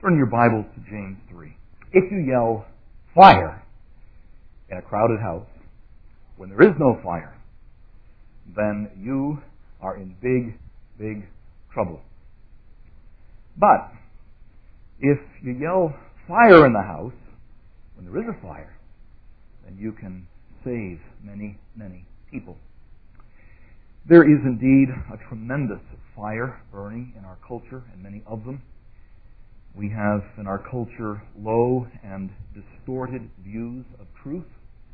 Turn your Bibles to James 3. If you yell, fire, in a crowded house, when there is no fire, then you are in big, big trouble. But if you yell, fire in the house, when there is a fire, then you can save many, many people. There is indeed a tremendous fire burning in our culture, and many of them. We have in our culture low and distorted views of truth.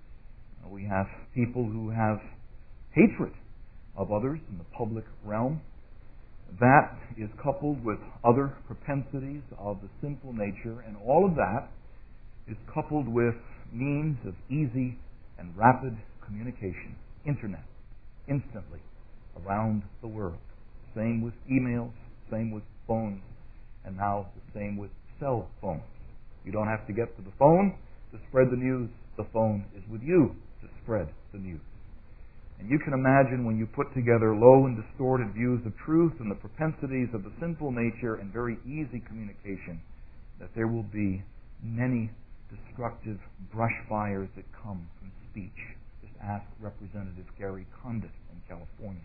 We have people who have hatred of others in the public realm. That is coupled with other propensities of the sinful nature, and all of that is coupled with means of easy and rapid communication. Internet, instantly, around the world. Same with emails, same with phones, and now the same with cell phones. You don't have to get to the phone to spread the news. The phone is with you to spread the news. And you can imagine when you put together low and distorted views of truth and the propensities of the sinful nature and very easy communication, that there will be many destructive brush fires that come from speech. Just ask Representative Gary Condit in California.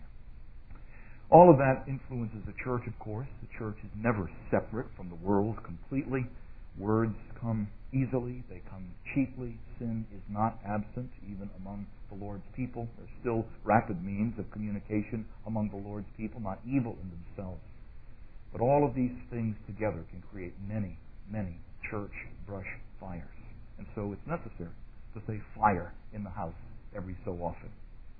All of that influences the church, of course. The church is never separate from the world completely. Words come easily. They come cheaply. Sin is not absent even among the Lord's people. There's still rapid means of communication among the Lord's people, not evil in themselves. But all of these things together can create many, many church brush fires. And so it's necessary to say fire in the house every so often.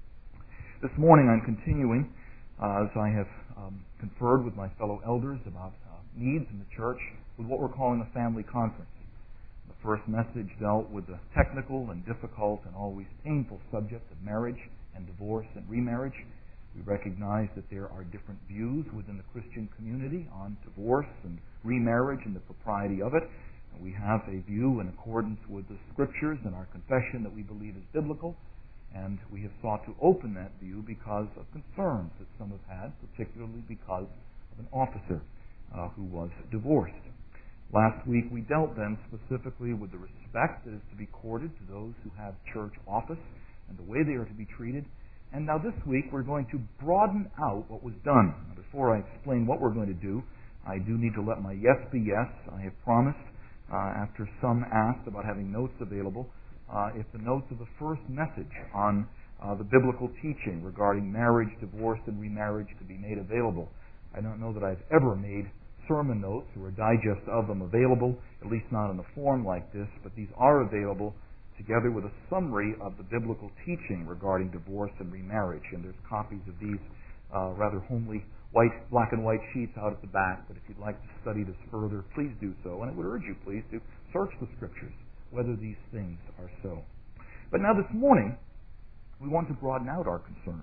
This morning I'm continuing as I have conferred with my fellow elders about needs in the church with what we're calling a family conference. The first message dealt with the technical and difficult and always painful subject of marriage and divorce and remarriage. We recognize that there are different views within the Christian community on divorce and remarriage and the propriety of it. And we have a view in accordance with the Scriptures and our confession that we believe is biblical. And we have sought to open that view because of concerns that some have had, particularly because of an officer who was divorced. Last week we dealt then specifically with the respect that is to be accorded to those who have church office and the way they are to be treated. And now this week we're going to broaden out what was done. Now, before I explain what we're going to do, I do need to let my yes be yes. I have promised, after some asked about having notes available, if the notes of the first message on the biblical teaching regarding marriage, divorce, and remarriage could be made available. I don't know that I've ever made sermon notes or a digest of them available, at least not in a form like this, but these are available together with a summary of the biblical teaching regarding divorce and remarriage. And there's copies of these rather homely black and white sheets out at the back. But if you'd like to study this further, please do so. And I would urge you, please, to search the Scriptures whether these things are so. But now this morning, we want to broaden out our concerns.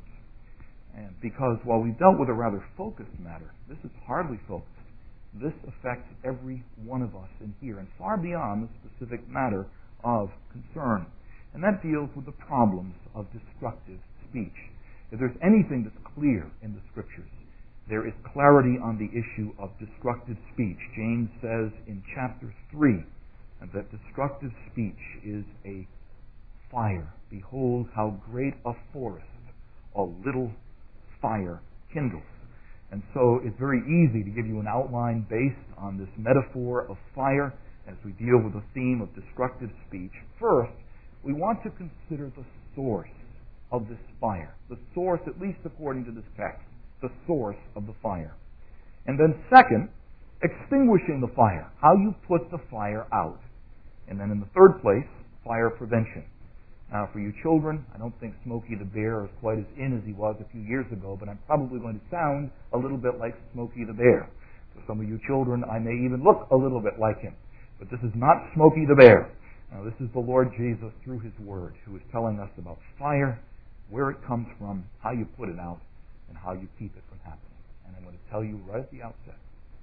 And because while we've dealt with a rather focused matter, this is hardly focused. This affects every one of us in here and far beyond the specific matter of concern. And that deals with the problems of destructive speech. If there's anything that's clear in the Scriptures, there is clarity on the issue of destructive speech. James says in chapter 3, that destructive speech is a fire. Behold how great a forest a little fire kindles. And so it's very easy to give you an outline based on this metaphor of fire as we deal with the theme of destructive speech. First, we want to consider the source of this fire. The source, at least according to this text, the source of the fire. And then second, extinguishing the fire. How you put the fire out. And then in the third place, fire prevention. Now, for you children, I don't think Smokey the Bear is quite as in as he was a few years ago, but I'm probably going to sound a little bit like Smokey the Bear. For some of you children, I may even look a little bit like him. But this is not Smokey the Bear. Now, this is the Lord Jesus through His Word, who is telling us about fire, where it comes from, how you put it out, and how you keep it from happening. And I'm going to tell you right at the outset,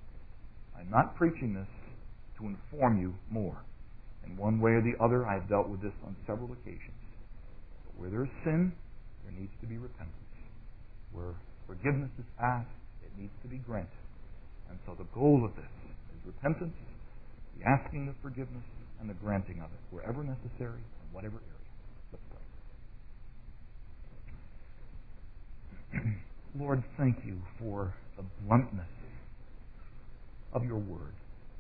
I'm not preaching this to inform you more. In one way or the other, I've dealt with this on several occasions. But where there is sin, there needs to be repentance. Where forgiveness is asked, it needs to be granted. And so the goal of this is repentance the asking of forgiveness and the granting of it, wherever necessary, in whatever area. Let's pray. Lord, thank you for the bluntness of your word.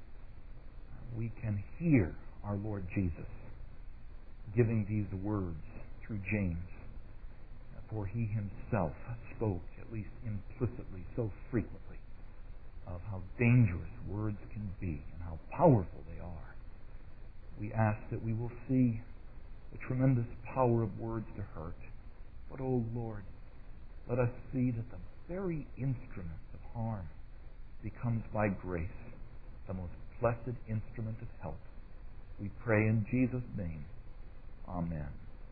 We can hear our Lord Jesus giving these words through James, for he himself spoke, at least implicitly, so frequently, of how dangerous words can be and how powerful they are. We ask that we will see the tremendous power of words to hurt. But, oh Lord, let us see that the very instrument of harm becomes by grace the most blessed instrument of help. We pray in Jesus' name. Amen.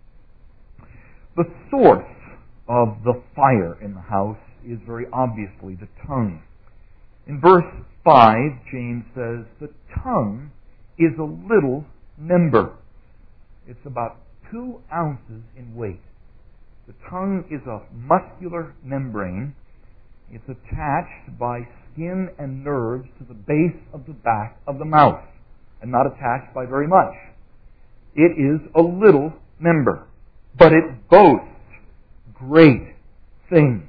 The source of the fire in the house is very obviously the tongue. In verse 5, James says, the tongue is a little member. It's about 2 ounces in weight. The tongue is a muscular membrane. It's attached by skin and nerves to the base of the back of the mouth, and not attached by very much. It is a little member, but it boasts great things.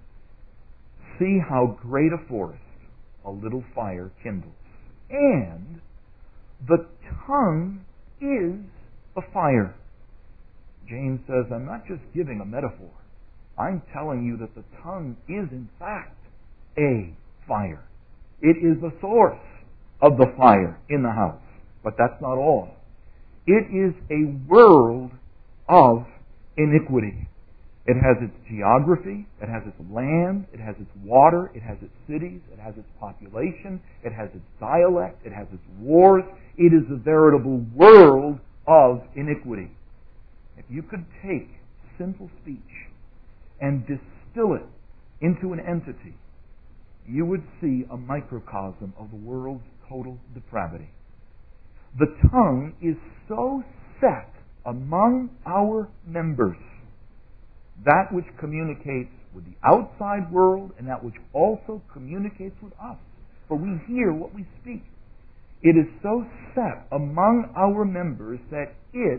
See how great a forest a little fire kindles. And the tongue is a fire. James says, I'm not just giving a metaphor. I'm telling you that the tongue is in fact a fire. It is the source of the fire in the house. But that's not all. It is a world of iniquity. It has its geography, it has its land, it has its water, it has its cities, it has its population, it has its dialect, it has its wars. It is a veritable world of iniquity. If you could take simple speech and distill it into an entity, you would see a microcosm of the world's total depravity. The tongue is so set among our members, that which communicates with the outside world and that which also communicates with us. For we hear what we speak. It is so set among our members that it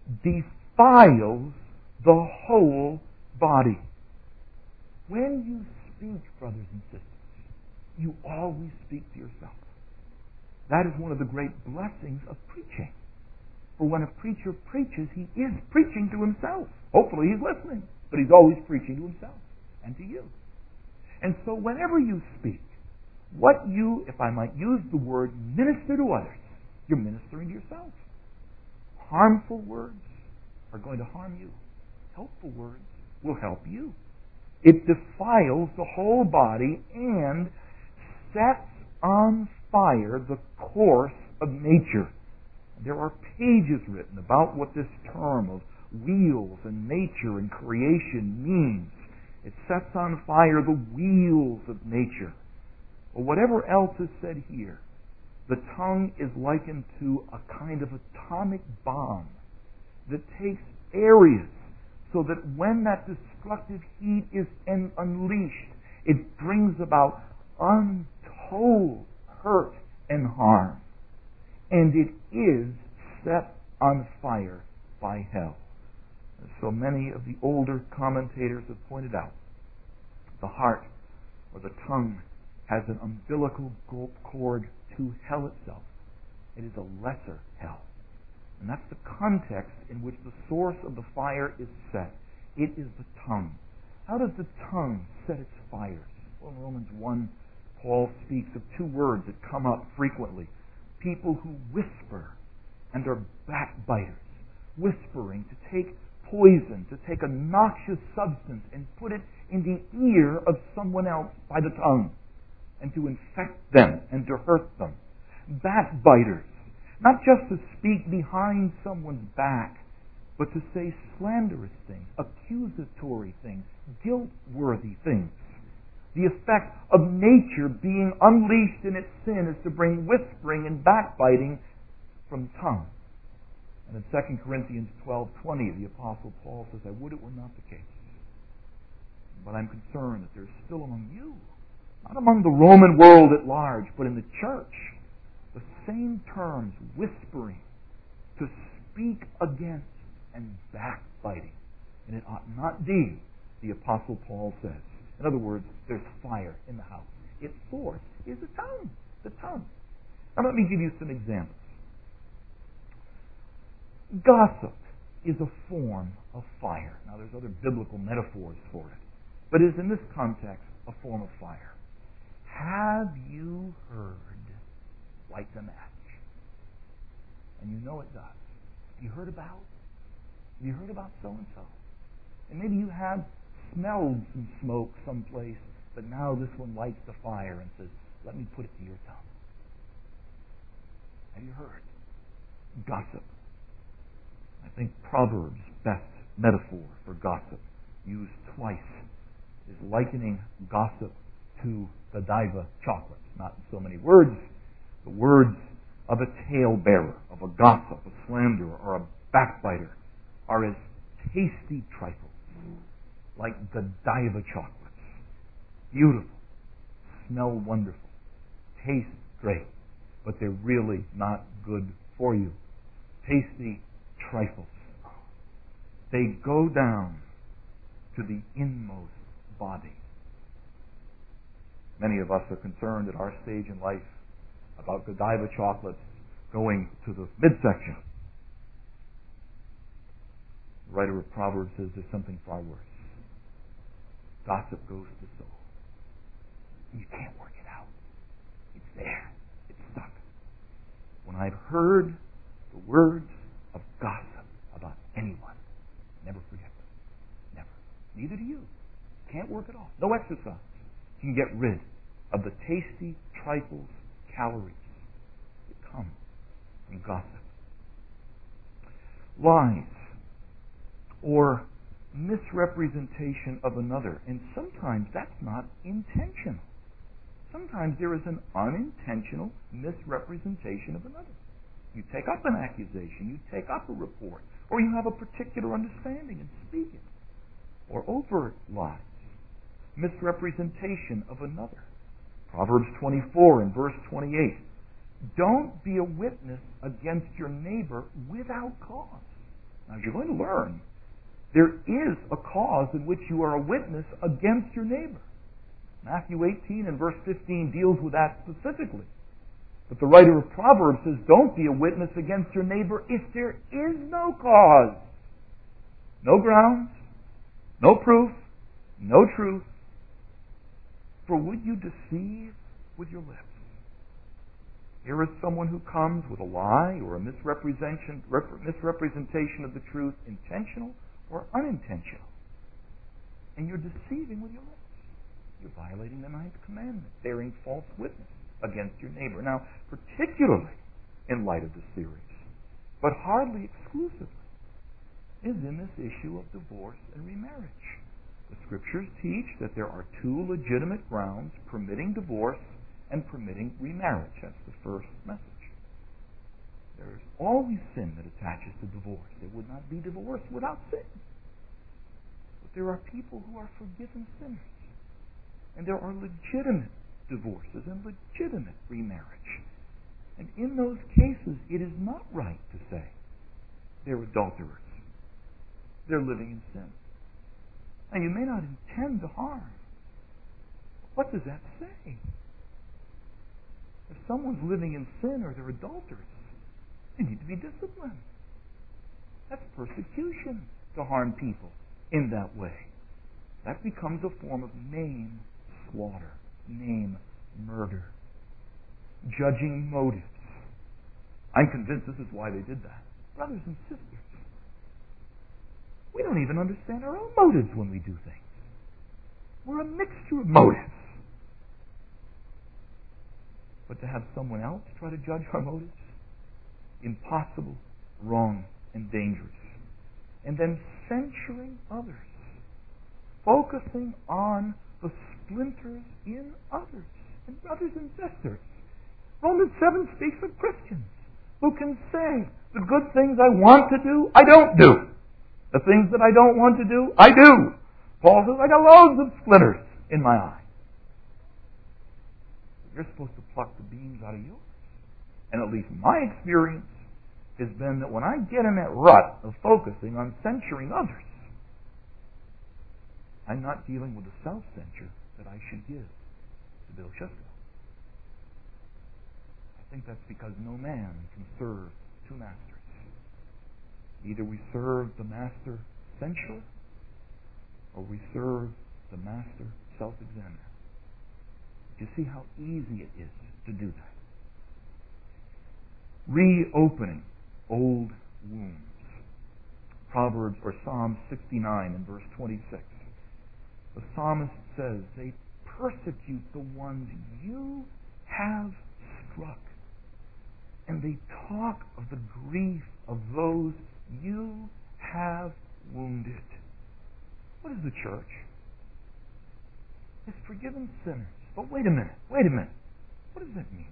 defiles the whole body. When you speak, brothers and sisters, you always speak to yourself. That is one of the great blessings of preaching. For when a preacher preaches, he is preaching to himself. Hopefully he's listening, but he's always preaching to himself and to you. And so whenever you speak, what you, if I might use the word, minister to others, you're ministering to yourself. Harmful words are going to harm you. Helpful words will help you. It defiles the whole body and sets on fire the course of nature. There are pages written about what this term of wheels and nature and creation means. It sets on fire the wheels of nature. Or whatever else is said here, the tongue is likened to a kind of atomic bomb that takes areas so that when that destructive heat is unleashed, it brings about untold hurt and harm. And it is set on fire by hell. As so many of the older commentators have pointed out, the heart or the tongue has an umbilical cord to hell itself. It is a lesser hell. And that's the context in which the source of the fire is set. It is the tongue. How does the tongue set its fires? Well, in Romans 1, Paul speaks of 2 words that come up frequently. People who whisper and are backbiters. Whispering, to take poison, to take a noxious substance and put it in the ear of someone else by the tongue, and to infect them and to hurt them. Backbiters. Not just to speak behind someone's back, but to say slanderous things, accusatory things, guilt-worthy things. The effect of nature being unleashed in its sin is to bring whispering and backbiting from the tongue. And in 2 Corinthians 12:20, the Apostle Paul says, I would it were not the case. But I'm concerned that there's still among you, not among the Roman world at large, but in the church, the same terms, whispering, to speak against and backbiting. And it ought not be, the Apostle Paul says. In other words, there's fire in the house. Its source is the tongue. The tongue. Now let me give you some examples. Gossip is a form of fire. Now there's other biblical metaphors for it, but it is in this context a form of fire. Have you heard? Light the match. And you know it does. Have you heard about? Have you heard about so-and-so? And maybe you have smelled some smoke someplace, but now this one lights the fire and says, let me put it to your tongue. Have you heard? Gossip. I think Proverbs' best metaphor for gossip, used twice, is likening gossip to Godiva chocolates. Not in so many words. The words of a talebearer, of a gossip, a slanderer, or a backbiter are as tasty trifles, like Godiva chocolates. Beautiful, smell wonderful, taste great, but they're really not good for you. Tasty trifles. They go down to the inmost body. Many of us are concerned at our stage in life about Godiva chocolates going to the midsection. The writer of Proverbs says there's something far worse. Gossip goes to the soul. You can't work it out. It's there. It's stuck. When I've heard the words of gossip about anyone, never forget them. Never. Neither do you. Can't work it off. No exercise can get rid of the tasty trifles, calories that come from gossip. Lies or misrepresentation of another, and sometimes that's not intentional. Sometimes there is an unintentional misrepresentation of another. You take up an accusation, you take up a report, or you have a particular understanding and speak it. Or overt lies, misrepresentation of another. Proverbs 24 and verse 28. Don't be a witness against your neighbor without cause. Now, you're going to learn there is a cause in which you are a witness against your neighbor. Matthew 18 and verse 15 deals with that specifically. But the writer of Proverbs says, don't be a witness against your neighbor if there is no cause. No grounds, no proof, no truth. For would you deceive with your lips? Here is someone who comes with a lie or a misrepresentation of the truth, intentional or unintentional. And you're deceiving with your lips. You're violating the 9th commandment, bearing false witness against your neighbor. Now, particularly in light of the series, but hardly exclusively, is in this issue of divorce and remarriage. The Scriptures teach that there are two legitimate grounds permitting divorce and permitting remarriage. That's the first message. There is always sin that attaches to divorce. There would not be divorce without sin. But there are people who are forgiven sinners. And there are legitimate divorces and legitimate remarriage. And in those cases, it is not right to say they're adulterers. They're living in sin. And you may not intend to harm. What does that say? If someone's living in sin or they're adulterers, they need to be disciplined. That's persecution to harm people in that way. That becomes a form of name slaughter, name murder, judging motives. I'm convinced this is why they did that. Brothers and sisters, we don't even understand our own motives when we do things. We're a mixture of motives. But to have someone else try to judge our motives, impossible, wrong, and dangerous. And then censuring others, focusing on the splinters in others, and brothers and sisters. Romans 7 speaks of Christians who can say, the good things I want to do, I don't do. The things that I don't want to do, I do. Paul says, I got loads of splinters in my eye. You're supposed to pluck the beams out of yours. And at least my experience has been that when I get in that rut of focusing on censuring others, I'm not dealing with the self-censure that I should give to Bill Shusko. I think that's because no man can serve two masters. Either we serve the master censurer, or we serve the master self-examiner. Do you see how easy it is to do that? Reopening old wounds. Proverbs or Psalm 69 and verse 26. The psalmist says, they persecute the ones you have struck, and they talk of the grief of those you have wounded. What is the church? It's forgiven sinners. But wait a minute. What does that mean?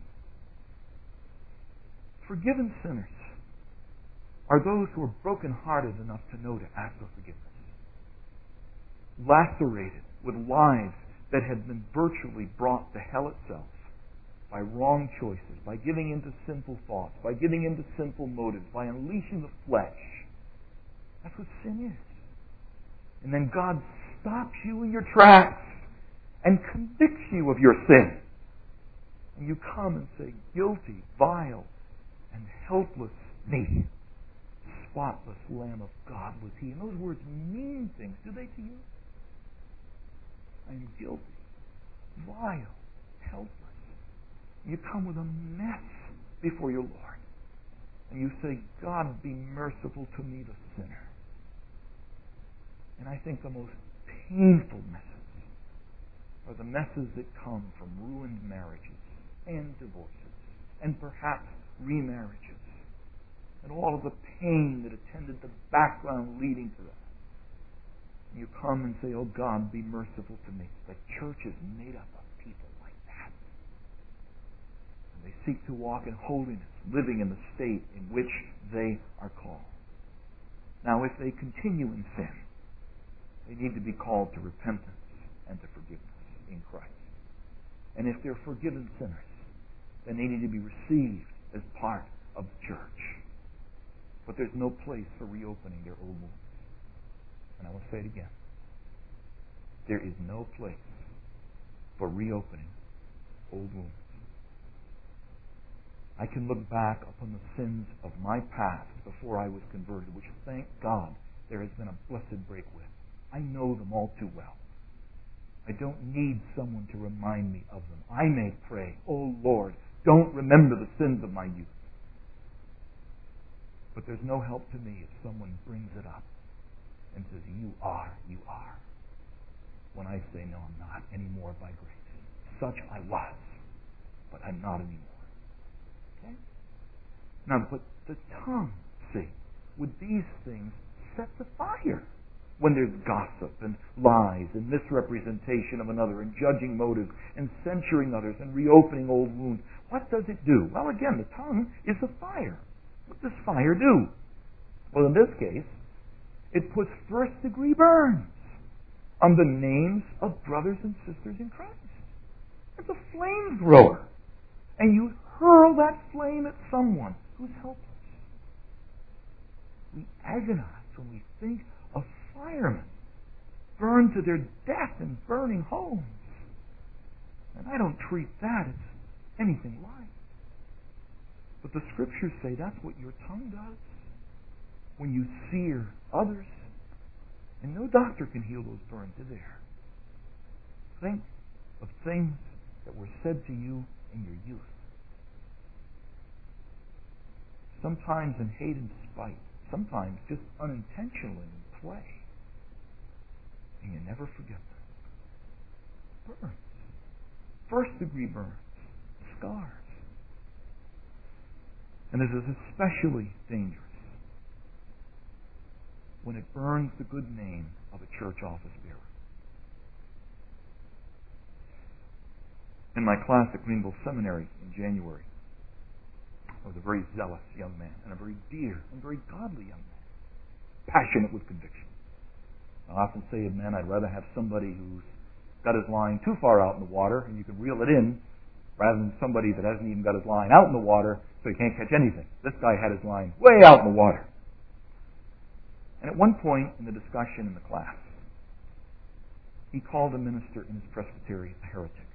Forgiven sinners are those who are broken-hearted enough to know to ask for forgiveness. Lacerated with lives that have been virtually brought to hell itself by wrong choices, by giving into sinful thoughts, by giving into sinful motives, by unleashing the flesh. That's what sin is. And then God stops you in your tracks and convicts you of your sin. And you come and say, guilty, vile, and helpless me. Spotless Lamb of God was He. And those words mean things, do they to you? I am guilty, vile, helpless. You come with a mess before your Lord. And you say, God, be merciful to me, the sinner. And I think the most painful messes are the messes that come from ruined marriages and divorces and perhaps remarriages and all of the pain that attended the background leading to that. And you come and say, oh God, be merciful to me. The church is made up of people like that. And they seek to walk in holiness, living in the state in which they are called. Now, if they continue in sin, they need to be called to repentance and to forgiveness in Christ. And if they're forgiven sinners, then they need to be received as part of the church. But there's no place for reopening their old wounds. And I will say it again. There is no place for reopening old wounds. I can look back upon the sins of my past before I was converted, which, thank God, there has been a blessed break with. I know them all too well. I don't need someone to remind me of them. I may pray, oh Lord, don't remember the sins of my youth. But there's no help to me if someone brings it up and says, you are. When I say, no, I'm not anymore by grace. Such I was, but I'm not anymore. Okay? Now, but the tongue, see, with these things set the fire. When there's gossip and lies and misrepresentation of another and judging motives and censuring others and reopening old wounds, what does it do? Well, again, the tongue is a fire. What does fire do? Well, in this case, it puts first-degree burns on the names of brothers and sisters in Christ. It's a flamethrower. And you hurl that flame at someone who's helpless. We agonize when we think of firemen burned to their death in burning homes. And I don't treat that as anything like. But the Scriptures say that's what your tongue does when you sear others. And no doctor can heal those burns, is there? Think of things that were said to you in your youth. Sometimes in hate and spite. Sometimes just unintentionally in play. And you never forget them. Burns. First-degree burns. Scars. And this is especially dangerous when it burns the good name of a church office bearer. In my class at Greenville Seminary in January, I was a very zealous young man and a very dear and very godly young man, passionate with conviction. I often say of men, I'd rather have somebody who's got his line too far out in the water and you can reel it in rather than somebody that hasn't even got his line out in the water so he can't catch anything. This guy had his line way out in the water. And at one point in the discussion in the class, he called a minister in his presbytery a heretic.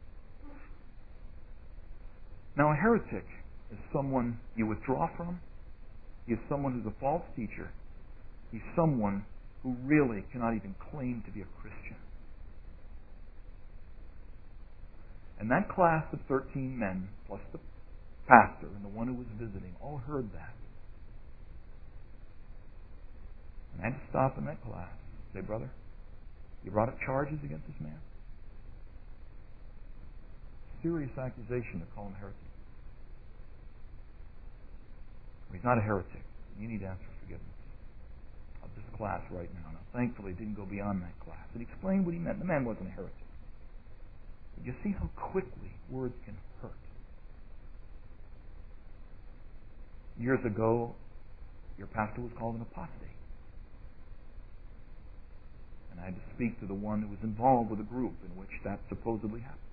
Now, a heretic is someone you withdraw from. He is someone who's a false teacher. He's someone who really cannot even claim to be a Christian. And that class of 13 men, plus the pastor and the one who was visiting, all heard that. And I had to stop in that class and say, brother, you brought up charges against this man? Serious accusation to call him a heretic. He's not a heretic. You need to ask for forgiveness of this class right now. Now, thankfully, it didn't go beyond that class. It explained what he meant. The man wasn't a heretic. But you see how quickly words can hurt. Years ago, your pastor was called an apostate. And I had to speak to the one who was involved with a group in which that supposedly happened.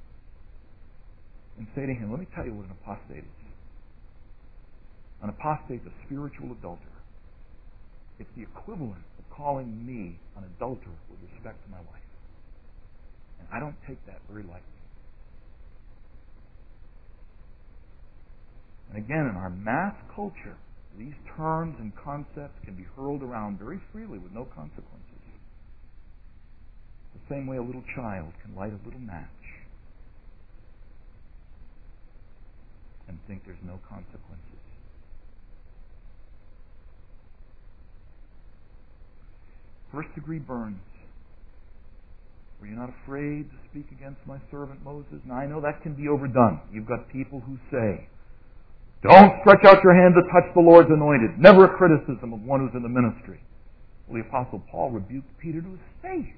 And say to him, let me tell you what an apostate is. An apostate is a spiritual adulterer. It's the equivalent of calling me an adulterer with respect to my wife. And I don't take that very lightly. And again, in our mass culture, these terms and concepts can be hurled around very freely with no consequences. The same way a little child can light a little match and think there's no consequences. First degree burns. Were you not afraid to speak against my servant Moses? Now, I know that can be overdone. You've got people who say, don't stretch out your hand to touch the Lord's anointed. Never a criticism of one who's in the ministry. Well, the Apostle Paul rebuked Peter to his face.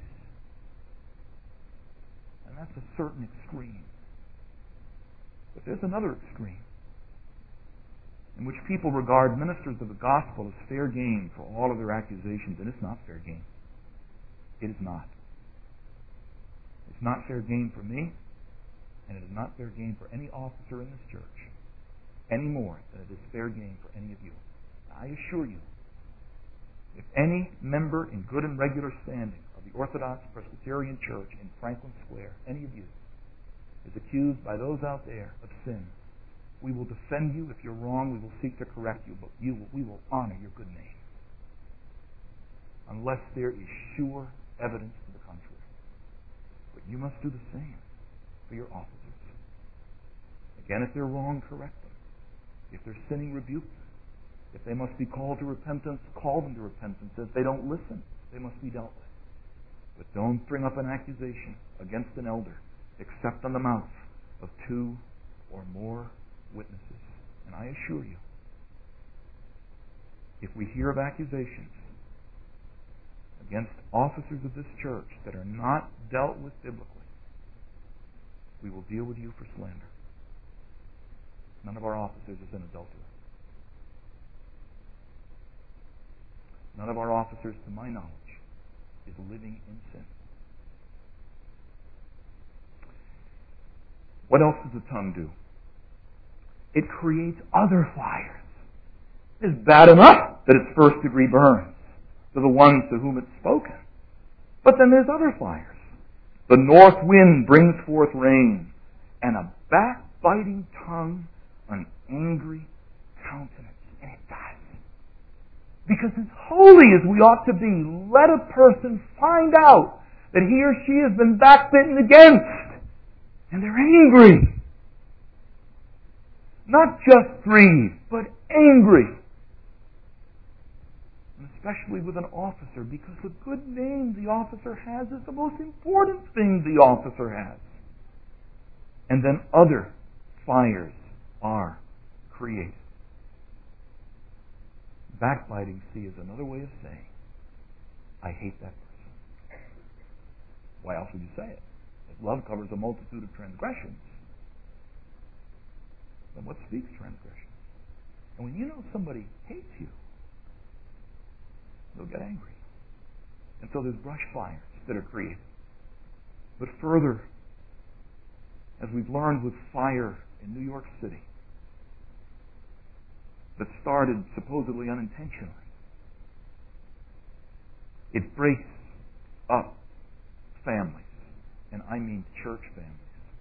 And that's a certain extreme. But there's another extreme in which people regard ministers of the gospel as fair game for all of their accusations, and it's not fair game. It is not. It's not fair game for me, and it is not fair game for any officer in this church, any more than it is fair game for any of you. I assure you, if any member in good and regular standing of the Orthodox Presbyterian Church in Franklin Square, any of you, is accused by those out there of sin, we will defend you. If you're wrong, we will seek to correct you, but we will honor your good name. Unless there is sure evidence to the contrary. But you must do the same for your officers. Again, if they're wrong, correct them. If they're sinning, rebuke them. If they must be called to repentance, call them to repentance. If they don't listen, they must be dealt with. But don't bring up an accusation against an elder except on the mouth of 2 or more witnesses. And I assure you, if we hear of accusations against officers of this church that are not dealt with biblically, we will deal with you for slander. None of our officers is an adulterer. None of our officers, to my knowledge, is living in sin. What else does the tongue do? It creates other fires. It's bad enough that it's first degree burns to the ones to whom it's spoken. But then there's other fires. The north wind brings forth rain, and a backbiting tongue, an angry countenance. And it does. Because as holy as we ought to be, let a person find out that he or she has been backbitten against, and they're angry. Not just grieved, but angry. And especially with an officer, because the good name the officer has is the most important thing the officer has. And then other fires are created. Backbiting, see, is another way of saying, I hate that person. Why else would you say it? If love covers a multitude of transgressions, then what speaks transgression? And when you know somebody hates you, they'll get angry. And so there's brush fires that are created. But further, as we've learned with fire in New York City, that started supposedly unintentionally. It breaks up families, and I mean church families.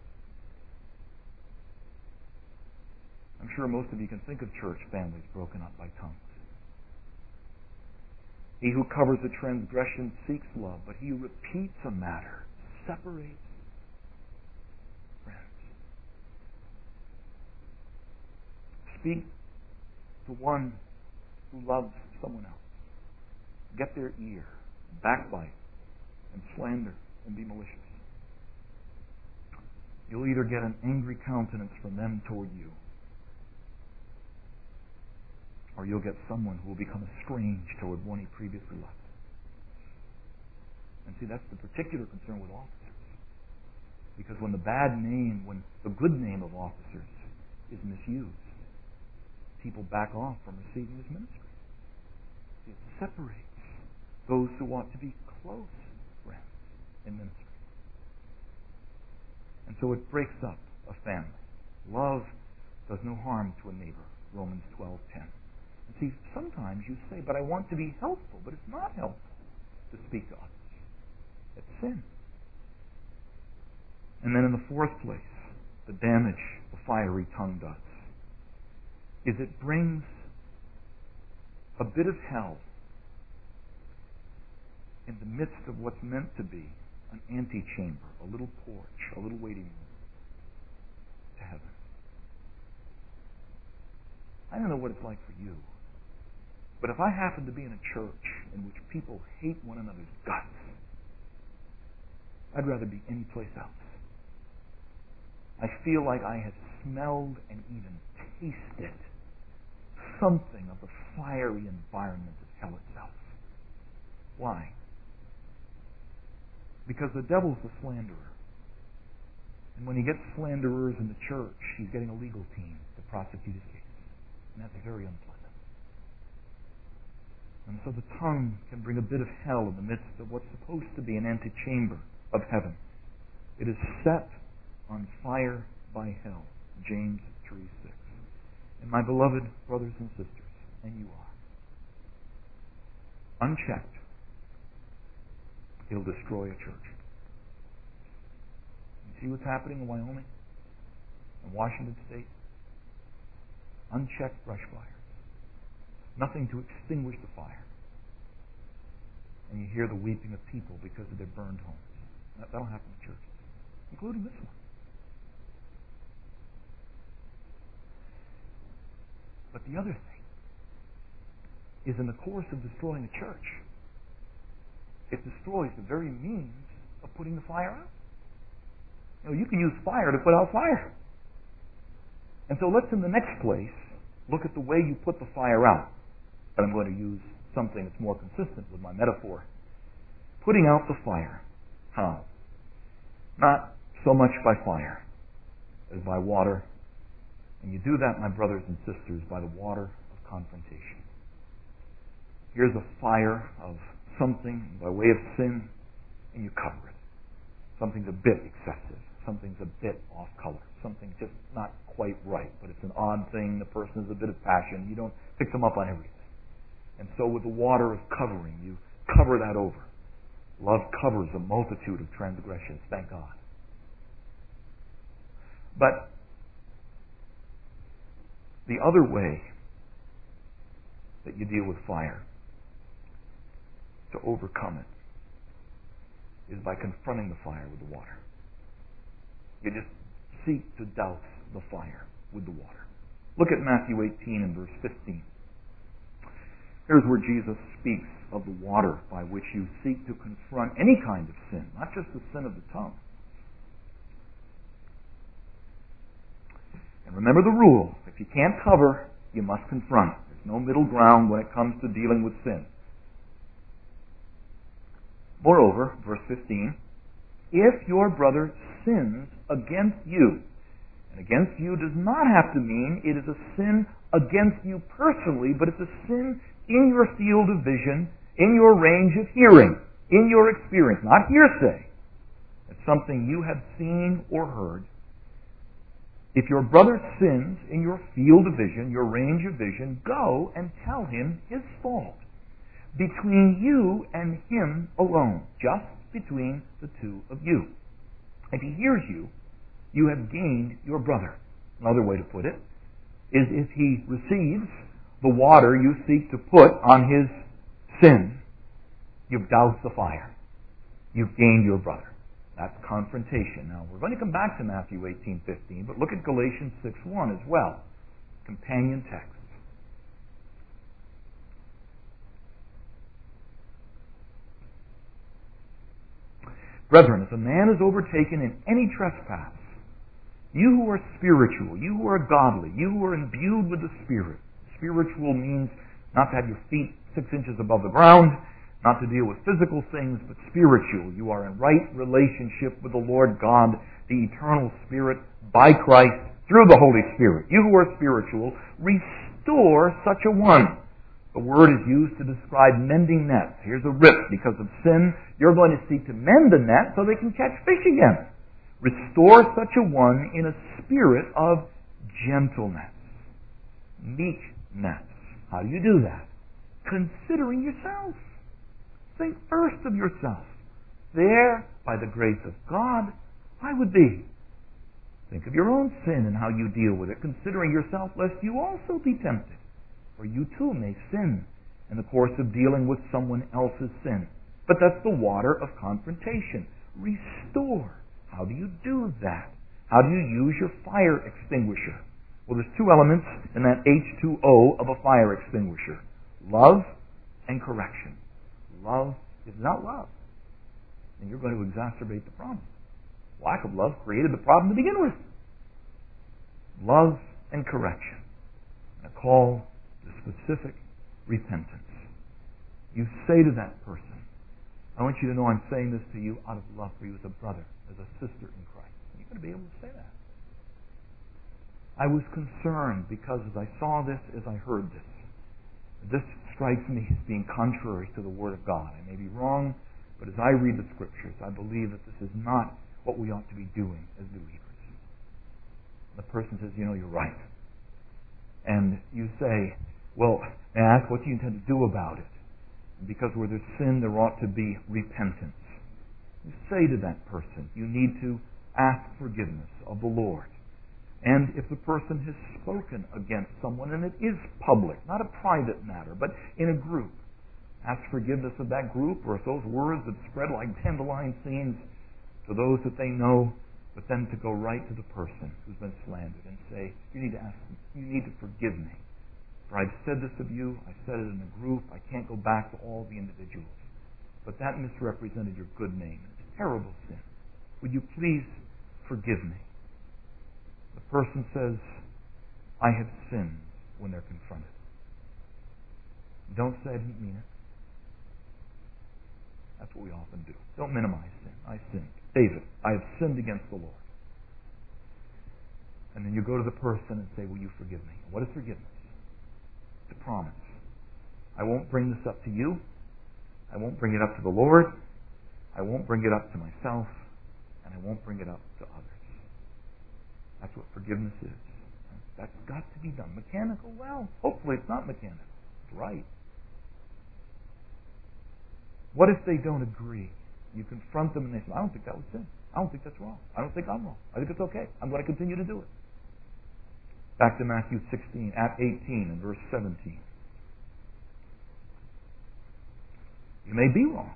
I'm sure most of you can think of church families broken up by tongues. He who covers a transgression seeks love, but he who repeats a matter separates friends. Speak to one who loves someone else. Get their ear, backbite, and slander, and be malicious. You'll either get an angry countenance from them toward you, or you'll get someone who will become estranged toward one he previously loved. And see, that's the particular concern with officers. Because when the good name of officers is misused, people back off from receiving his ministry. It separates those who want to be close friends in ministry. And so it breaks up a family. Love does no harm to a neighbor, Romans 12:10. And see, sometimes you say, but I want to be helpful, but it's not helpful to speak to others. It's sin. And then in the fourth place, the damage the fiery tongue does is it brings a bit of hell in the midst of what's meant to be an antechamber, a little porch, a little waiting room to heaven. I don't know what it's like for you, but if I happen to be in a church in which people hate one another's guts, I'd rather be anyplace else. I feel like I have smelled and even tasted something of the fiery environment of hell itself. Why? Because the devil's the slanderer. And when he gets slanderers in the church, he's getting a legal team to prosecute his case. And that's very unpleasant. And so the tongue can bring a bit of hell in the midst of what's supposed to be an antechamber of heaven. It is set on fire by hell, James 3:6. And my beloved brothers and sisters, and you are, unchecked, it'll destroy a church. You see what's happening in Wyoming and Washington State? Unchecked brush fires. Nothing to extinguish the fire. And you hear the weeping of people because of their burned homes. That'll happen to churches, including this one. But the other thing is, in the course of destroying a church, it destroys the very means of putting the fire out. You can use fire to put out fire. And so let's, in the next place, look at the way you put the fire out. But I'm going to use something that's more consistent with my metaphor. Putting out the fire. How? Not so much by fire as by water. And you do that, my brothers and sisters, by the water of confrontation. Here's a fire of something by way of sin, and you cover it. Something's a bit excessive. Something's a bit off color. Something's just not quite right, but it's an odd thing. The person has a bit of passion. You don't pick them up on everything. And so with the water of covering, you cover that over. Love covers a multitude of transgressions, thank God. But the other way that you deal with fire, to overcome it, is by confronting the fire with the water. You just seek to douse the fire with the water. Look at Matthew 18 and verse 15. Here's where Jesus speaks of the water by which you seek to confront any kind of sin, not just the sin of the tongue. And remember the rule. If you can't cover, you must confront. There's no middle ground when it comes to dealing with sin. Moreover, verse 15, if your brother sins against you, and against you does not have to mean it is a sin against you personally, but it's a sin in your field of vision, in your range of hearing, in your experience, not hearsay. It's something you have seen or heard, If your brother sins in your field of vision, your range of vision, go and tell him his fault. Between you and him alone, just between the two of you. If he hears you, you have gained your brother. Another way to put it is if he receives the water you seek to put on his sin, you've doused the fire. You've gained your brother. That's confrontation. Now, we're going to come back to Matthew 18:15, but look at Galatians 6:1 as well. Companion text. Brethren, if a man is overtaken in any trespass, you who are spiritual, you who are godly, you who are imbued with the Spirit. Spiritual means not to have your feet 6 inches above the ground, not to deal with physical things, but spiritual. You are in right relationship with the Lord God, the eternal Spirit, by Christ, through the Holy Spirit. You who are spiritual, restore such a one. The word is used to describe mending nets. Here's a rip. Because of sin, you're going to seek to mend the net so they can catch fish again. Restore such a one in a spirit of gentleness, meekness. How do you do that? Considering yourself. Think first of yourself. There, by the grace of God, I would be. Think of your own sin and how you deal with it, considering yourself, lest you also be tempted. For you too may sin in the course of dealing with someone else's sin. But that's the water of confrontation. Restore. How do you do that? How do you use your fire extinguisher? Well, there's 2 elements in that H2O of a fire extinguisher. Love and correction. Love is not love, then you're going to exacerbate the problem. Lack of love created the problem to begin with. Love and correction. A call to specific repentance. You say to that person, I want you to know I'm saying this to you out of love for you as a brother, as a sister in Christ. You're going to be able to say that. I was concerned because as I saw this, as I heard this strikes me as being contrary to the Word of God. I may be wrong, but as I read the Scriptures, I believe that this is not what we ought to be doing as believers. The person says, you're right. And you say, well, may I ask what you intend to do about it? Because where there's sin, there ought to be repentance. You say to that person, you need to ask forgiveness of the Lord. And if the person has spoken against someone, and it is public, not a private matter, but in a group, ask forgiveness of that group, or if those words that spread like dandelion seeds to those that they know, but then to go right to the person who's been slandered and say, you need to forgive me. For I've said this of you, I said it in a group, I can't go back to all the individuals. But that misrepresented your good name. It's a terrible sin. Would you please forgive me? The person says, I have sinned when they're confronted. Don't say I didn't mean it. That's what we often do. Don't minimize sin. I sinned. David, I have sinned against the Lord. And then you go to the person and say, will you forgive me? What is forgiveness? It's a promise. I won't bring this up to you. I won't bring it up to the Lord. I won't bring it up to myself. And I won't bring it up to others. That's what forgiveness is. That's got to be done. Mechanical? Well, hopefully it's not mechanical. It's right. What if they don't agree? You confront them and they say, I don't think that was sin. I don't think that's wrong. I don't think I'm wrong. I think it's okay. I'm going to continue to do it. Back to Matthew 18 and verse 17. You may be wrong.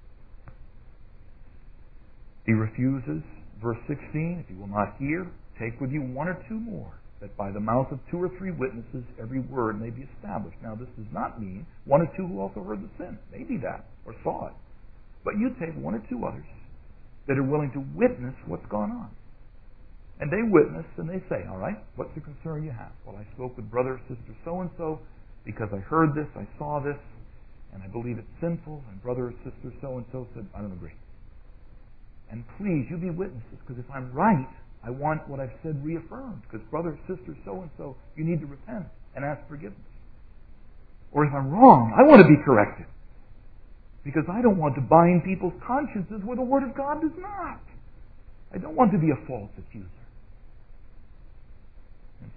He refuses, verse 16, if you will not hear, take with you 1 or 2 more, that by the mouth of 2 or 3 witnesses every word may be established. Now this does not mean 1 or 2 who also heard the sin. Maybe that, or saw it. But you take 1 or 2 others that are willing to witness what's gone on. And they witness and they say, all right, what's the concern you have? Well, I spoke with brother or sister so-and-so because I heard this, I saw this, and I believe it's sinful, and brother or sister so-and-so said, I don't agree. And please, you be witnesses, because if I'm right, I want what I've said reaffirmed, because brother or sister so-and-so, you need to repent and ask forgiveness. Or if I'm wrong, I want to be corrected, because I don't want to bind people's consciences where the Word of God does not. I don't want to be a false accuser.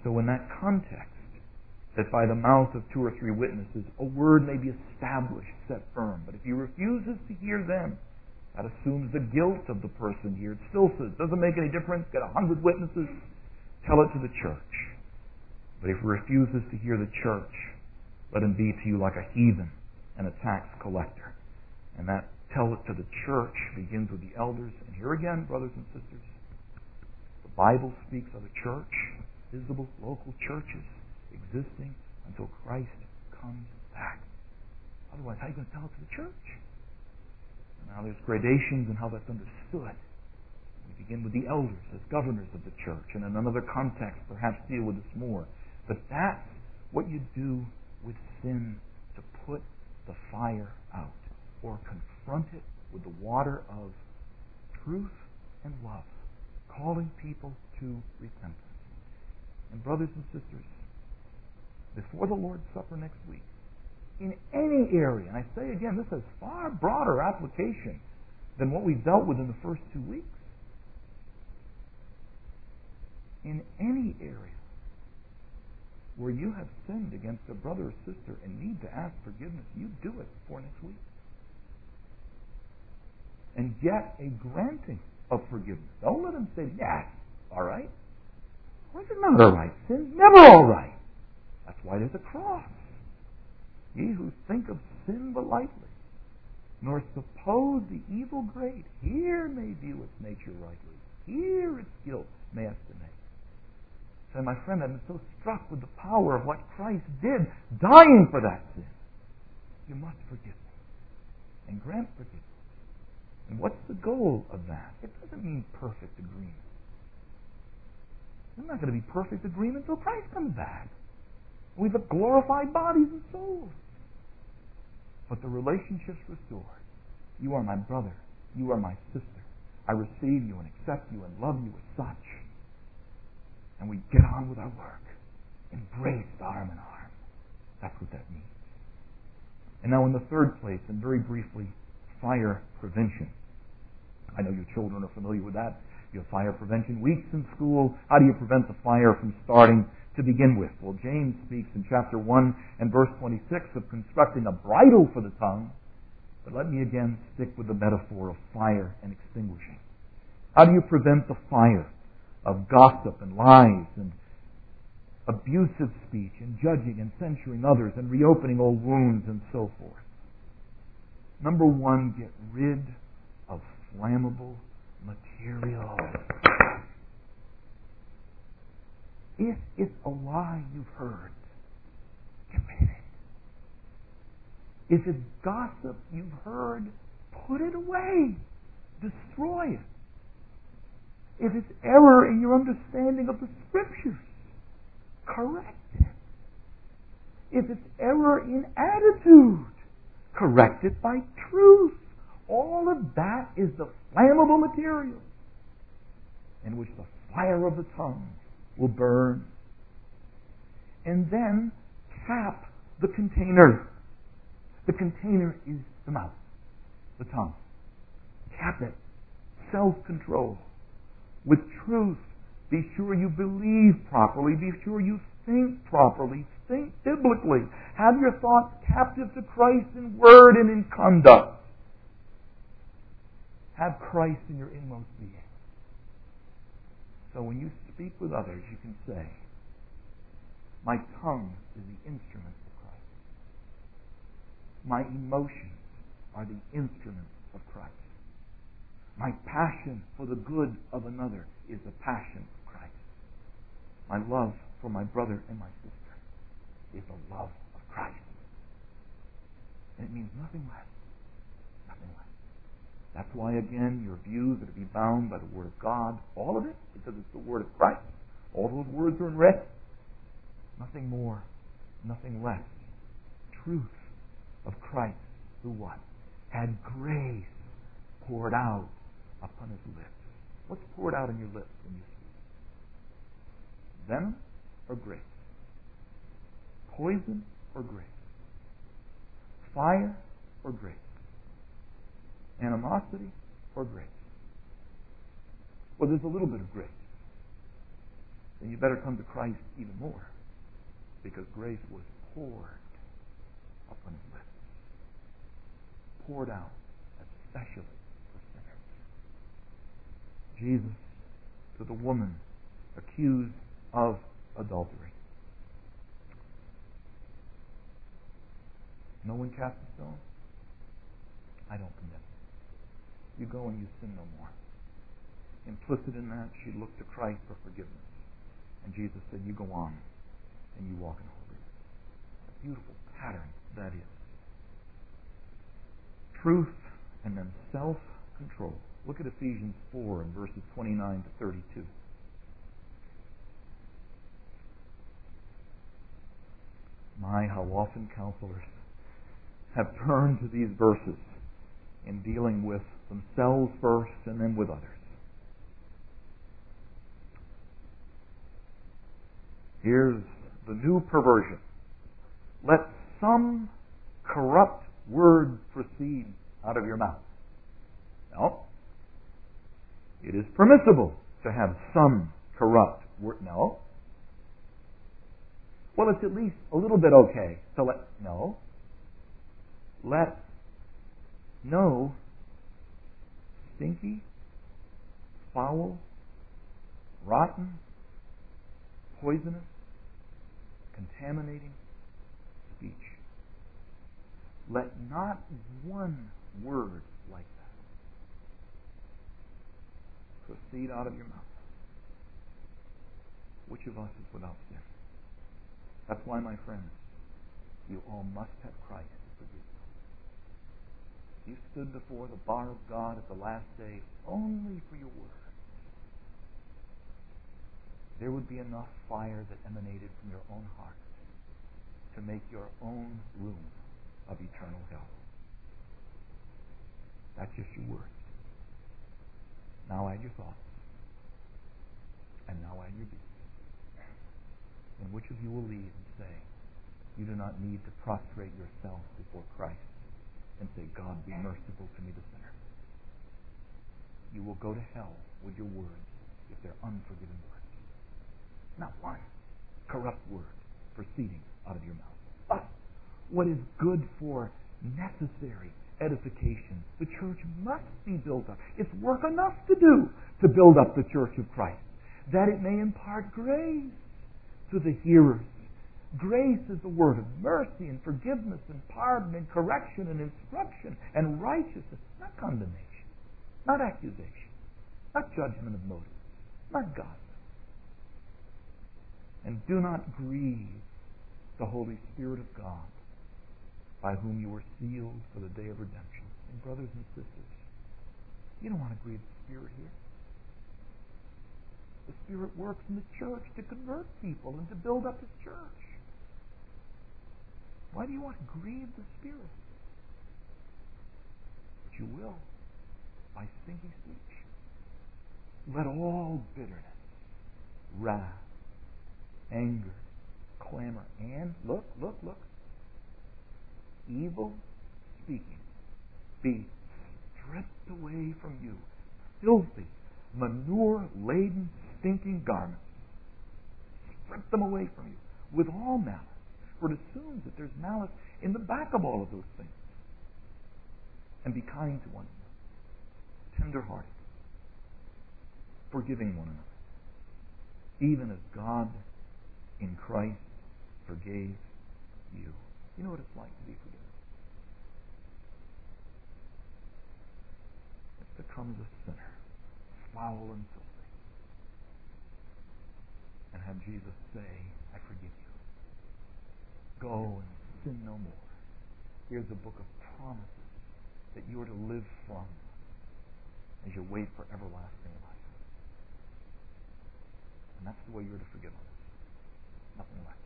So in that context, that by the mouth of 2 or 3 witnesses, a word may be established, set firm. But if he refuses to hear them, that assumes the guilt of the person here. It still says, doesn't make any difference, get 100 witnesses, tell it to the church. But if he refuses to hear the church, let him be to you like a heathen and a tax collector. And that tell it to the church begins with the elders. And here again, brothers and sisters, the Bible speaks of a church, visible local churches, existing until Christ comes back. Otherwise, how are you going to tell it to the church? And now there's gradations in how that's understood. We begin with the elders as governors of the church, and in another context perhaps deal with this more. But that's what you do with sin, to put the fire out, or confront it with the water of truth and love, calling people to repentance. And brothers and sisters, before the Lord's Supper next week, in any area, and I say again, this has far broader application than what we've dealt with in the first 2 weeks. In any area where you have sinned against a brother or sister and need to ask forgiveness, you do it before next week. And get a granting of forgiveness. Don't let him say, yeah, all right. What's it not all right? Sin's never all right. That's why there's a cross. Ye who think of sin but lightly, nor suppose the evil great, here may view its nature rightly, here its guilt may estimate. So my friend, I've been so struck with the power of what Christ did, dying for that sin. You must forgive me and grant forgiveness. And what's the goal of that? It doesn't mean perfect agreement. There's not going to be perfect agreement until Christ comes back. We have glorified bodies and souls. But the relationship's restored. You are my brother. You are my sister. I receive you and accept you and love you as such. And we get on with our work. Embraced arm in arm. That's what that means. And now in the third place, and very briefly, fire prevention. I know your children are familiar with that. You have fire prevention weeks in school. How do you prevent the fire from starting to begin with? Well, James speaks in chapter 1 and verse 26 of constructing a bridle for the tongue. But let me again stick with the metaphor of fire and extinguishing. How do you prevent the fire of gossip and lies and abusive speech and judging and censuring others and reopening old wounds and so forth? Number 1, get rid of flammable material. If it's a lie you've heard, get rid of it. If it's gossip you've heard, put it away. Destroy it. If it's error in your understanding of the Scriptures, correct it. If it's error in attitude, correct it by truth. All of that is the flammable material in which the fire of the tongue will burn. And then cap the container. The container is the mouth, the tongue. Cap it. Self-control. With truth. Be sure you believe properly. Be sure you think properly. Think biblically. Have your thoughts captive to Christ in word and in conduct. Have Christ in your inmost being. So when you speak with others, you can say, my tongue is the instrument of Christ. My emotions are the instruments of Christ. My passion for the good of another is the passion of Christ. My love for my brother and my sister is the love of Christ. And it means nothing less. Nothing less. That's why, again, your views are to be bound by the Word of God. All of it, because it's the Word of Christ. All those words are in red. Nothing more, nothing less. Truth of Christ, who what? Had grace poured out upon his lips. What's poured out on your lips when you speak? Venom or grace? Poison or grace? Fire or grace? Animosity or grace? Well, there's a little bit of grace. then you better come to Christ even more, because grace was poured upon his lips, poured out especially for sinners. Jesus, to the woman accused of adultery, no one cast a stone. I don't condemn you. You go and you sin no more. Implicit in that, she looked to Christ for forgiveness. And Jesus said, you go on and you walk in holiness. A beautiful pattern that is. Truth and then self-control. Look at Ephesians 4 and verses 29 to 32. My, how often counselors have turned to these verses in dealing with themselves first and then with others. Here's the new perversion. Let some corrupt word proceed out of your mouth. No. It is permissible to have some corrupt word. No. Well, it's at least a little bit okay. So no. Let no stinky, foul, rotten, poisonous, contaminating speech. Let not one word like that proceed out of your mouth. Which of us is without sin? That's why, my friends, you all must have Christ to forgive you. You stood before the bar of God at the last day only for your word. There would be enough fire that emanated from your own heart to make your own room of eternal hell. That's just your words. Now add your thoughts. And now add your deeds. And which of you will lead and say, you do not need to prostrate yourself before Christ and say, God, be merciful to me, the sinner. You will go to hell with your words if they're unforgiven words. Not one corrupt word proceeding out of your mouth. But what is good for necessary edification. The church must be built up. It's work enough to do to build up the church of Christ, that it may impart grace to the hearers. Grace is the word of mercy and forgiveness and pardon and correction and instruction and righteousness, not condemnation, not accusation, not judgment of motives, not gossip. And do not grieve the Holy Spirit of God, by whom you were sealed for the day of redemption. And brothers and sisters, you don't want to grieve the Spirit here. The Spirit works in the church to convert people and to build up His church. Why do you want to grieve the Spirit? But you will, by stinky speech. Let all bitterness, wrath, anger, clamor, and look, evil speaking be stripped away from you. Filthy, manure-laden, stinking garments. Strip them away from you with all malice. For it assumes that there's malice in the back of all of those things. And be kind to one another, tender-hearted, forgiving one another, even as God in Christ forgave you. You know what it's like to be forgiven? It's to come as a sinner, foul and filthy, and have Jesus say, I forgive you. Go and sin no more. Here's a book of promises that you are to live from as you wait for everlasting life. And that's the way you're to forgive others. Nothing less.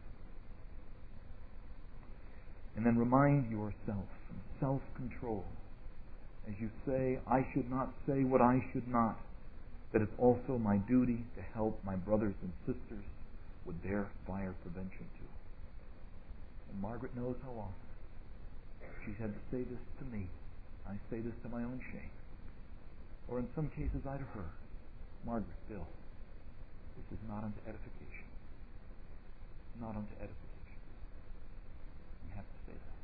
And then remind yourself in self-control as you say, I should not say what I should not, that it's also my duty to help my brothers and sisters with their fire prevention too. And Margaret knows how often she's had to say this to me. I say this to my own shame. Or in some cases I to her, Margaret, Bill, This is not unto edification. Not unto edification. You have to say that.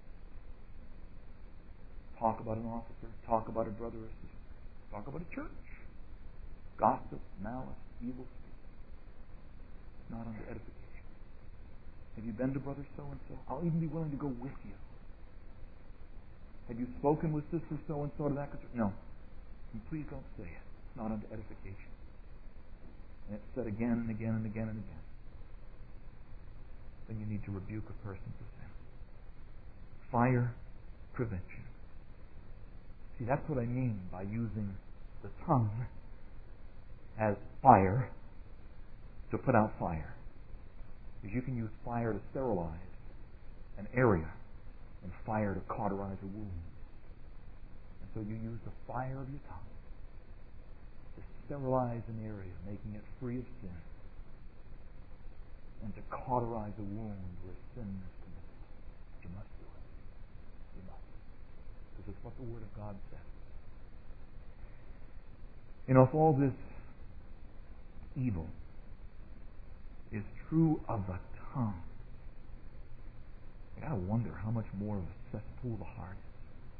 Talk about an officer. Talk about a brother or sister. Talk about a church. Gossip, malice, evil speech. Not unto edification. Have you been to brother so-and-so? I'll even be willing to go with you. Have you spoken with sister so-and-so to that concern? No. And please don't say it. It's not unto edification. And it's said again and again and again and again. Then you need to rebuke a person for sin. Fire prevention. See, that's what I mean by using the tongue as fire to put out fire. Because you can use fire to sterilize an area and fire to cauterize a wound. And so you use the fire of your tongue to sterilize an area, making it free of sin, and to cauterize a wound where sin is committed. You must do it. You must. Because it's what the Word of God says. You know, if all this evil is true of the tongue, I gotta wonder how much more of a cesspool the heart is.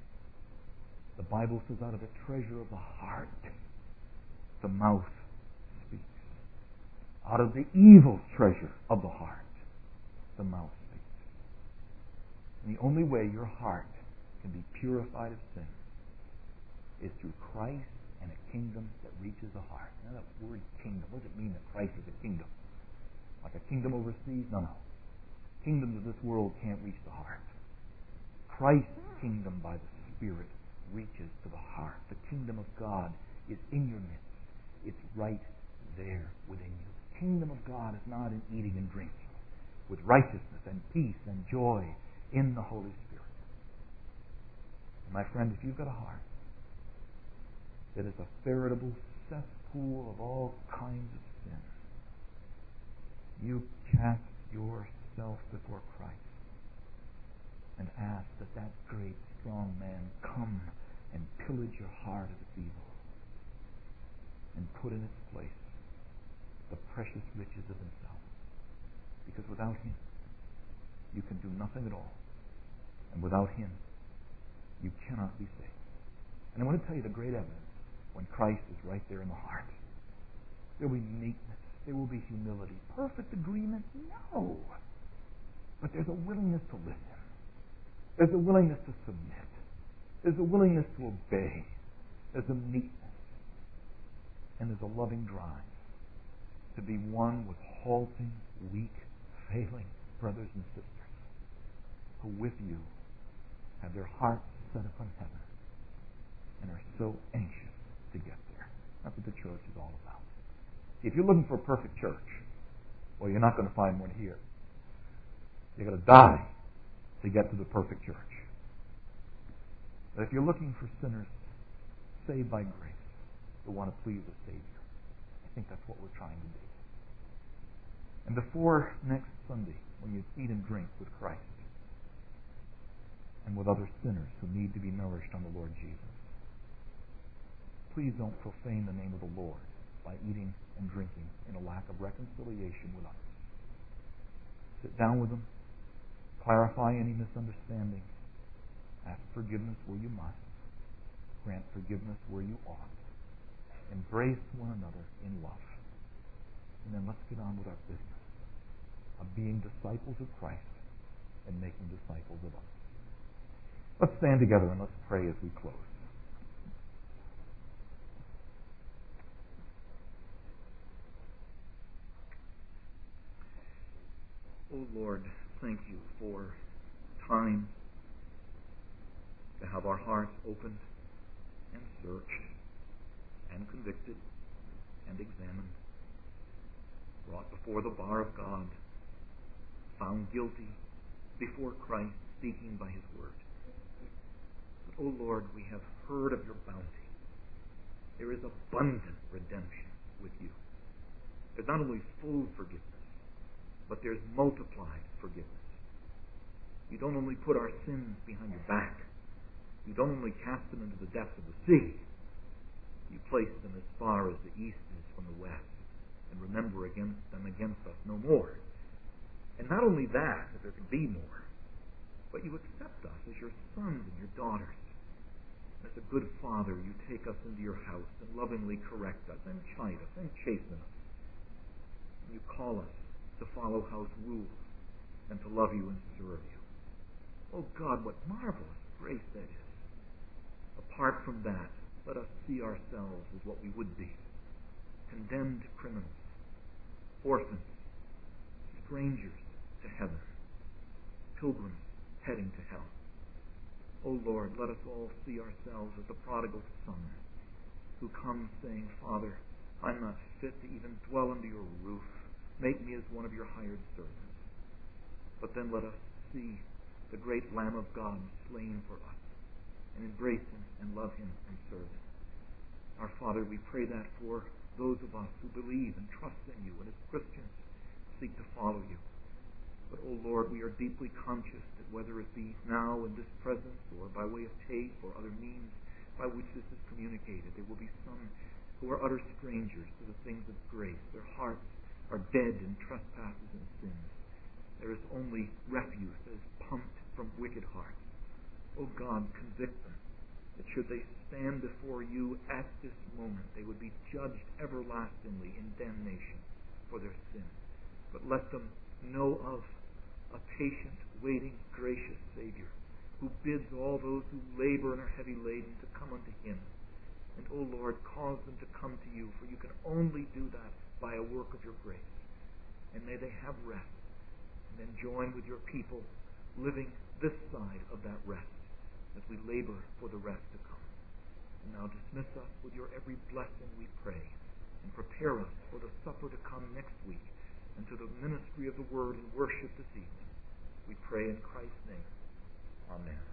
The Bible says, out of the treasure of the heart, the mouth speaks. Out of the evil treasure of the heart, the mouth speaks. And the only way your heart can be purified of sin is through Christ and a kingdom that reaches the heart. Now that word kingdom, what does it mean that Christ is a kingdom? Like a kingdom overseas? No. Kingdoms of this world can't reach the heart. Christ's kingdom by the Spirit reaches to the heart. The kingdom of God is in your midst. It's right there within you. The kingdom of God is not in eating and drinking, with righteousness and peace and joy in the Holy Spirit. And my friend, if you've got a heart that is a veritable cesspool of all kinds of sin, you cast yourself before Christ and ask that that great, strong man come and pillage your heart of its evil and put in its place the precious riches of himself. Because without him, you can do nothing at all. And without him, you cannot be saved. And I want to tell you the great evidence when Christ is right there in the heart. There will be meekness. There will be humility. Perfect agreement? No. But there's a willingness to listen. There's a willingness to submit. There's a willingness to obey. There's a meekness. And there's a loving drive to be one with halting, weak, failing brothers and sisters who with you have their hearts set upon heaven and are so anxious to get there. That's what the church is all about. If you're looking for a perfect church, well, you're not going to find one here. You're going to die to get to the perfect church. But if you're looking for sinners saved by grace who want to please the Savior, I think that's what we're trying to do. And before next Sunday, when you eat and drink with Christ and with other sinners who need to be nourished on the Lord Jesus, please don't profane the name of the Lord by eating and drinking in a lack of reconciliation with others. Sit down with them, clarify any misunderstanding, ask forgiveness where you must, grant forgiveness where you ought, embrace one another in love, and then let's get on with our business of being disciples of Christ and making disciples of others. Let's stand together and let's pray as we close. Oh Lord, thank you for time to have our hearts opened and searched and convicted and examined, brought before the bar of God, found guilty before Christ, speaking by his word. But, oh Lord, we have heard of your bounty. There is abundant redemption with you. There's not only full forgiveness, but there's multiplied forgiveness. You don't only put our sins behind your back. You don't only cast them into the depths of the sea. You place them as far as the east is from the west. and remember them against us no more. And not only that there can be more, but you accept us as your sons and your daughters. As a good father, you take us into your house and lovingly correct us and chide us and chasten us. And you call us to follow house rules and to love you and serve you. Oh God, what marvelous grace that is. Apart from that, let us see ourselves as what we would be. Condemned criminals, orphans, strangers to heaven, pilgrims heading to hell. O Lord, let us all see ourselves as the prodigal son who comes saying, Father, I'm not fit to even dwell under your roof. Make me as one of your hired servants. But then let us see the great Lamb of God slain for us and embrace him and love him and serve him. Our Father, we pray that for those of us who believe and trust in you and as Christians seek to follow you. But, O Lord, we are deeply conscious that whether it be now in this presence or by way of tape or other means by which this is communicated, there will be some who are utter strangers to the things of grace. Their hearts are dead in trespasses and sins. There is only refuse that is pumped from wicked hearts. O God, convict them that should they stand before you at this moment, they would be judged everlastingly in damnation for their sin. But let them know of a patient, waiting, gracious Savior who bids all those who labor and are heavy laden to come unto him. And, O Lord, cause them to come to you, for you can only do that by a work of your grace. And may they have rest, and then join with your people living this side of that rest as we labor for the rest to come. And now dismiss us with your every blessing, we pray, and prepare us for the supper to come next week, and to the ministry of the Word and worship this evening. We pray in Christ's name. Amen.